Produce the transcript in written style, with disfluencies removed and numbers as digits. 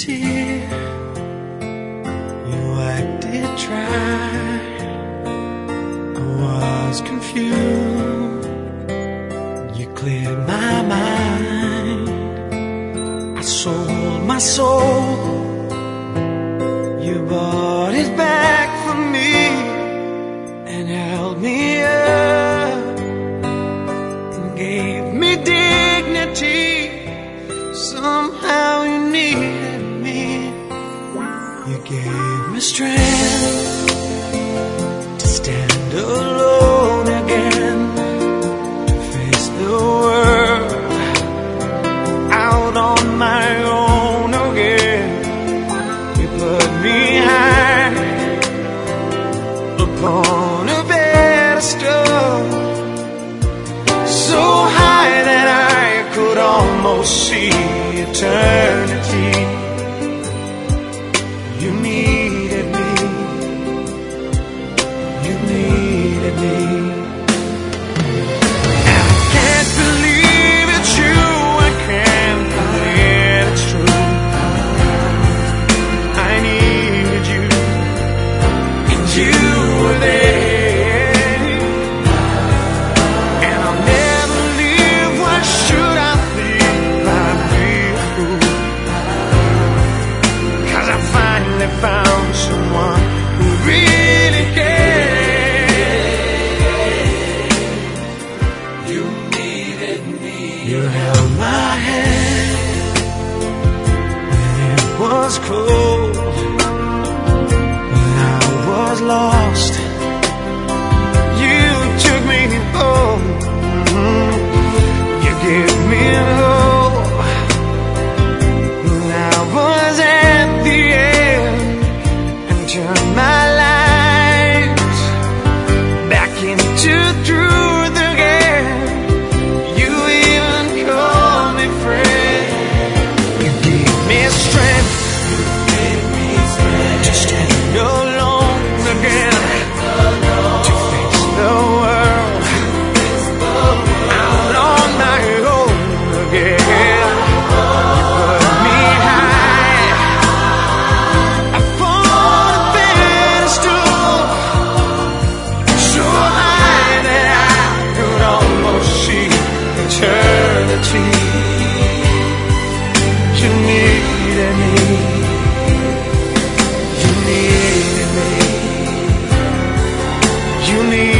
tear, you wiped it dry. I was confused, you cleared my mind. I sold my soul, you bought it back for me and held me up and gave me dignity. Somehow you needed me, you gave me strength to stand alone again, to face the world out on my own again. You put me high upon a pedestal, so high that I could almost see eternity. You needed me, you needed me. And I can't believe it's you, I can't believe it's true. I needed you, and you were there. And I'll never leave, why should I leave? I'd be a fool, 'cause I finally found someone who really cared. You needed me. You held my hand when it was cold, when I was lost. You took me home. You gave me hope when I was at the end, and turned my life back into truth again. You even called me friend. You gave me strength, to stand alone again, to face the world out on my own again. You put me high upon a pedestal, so high that I could almost see eternity. You needed me, you needed me, you needed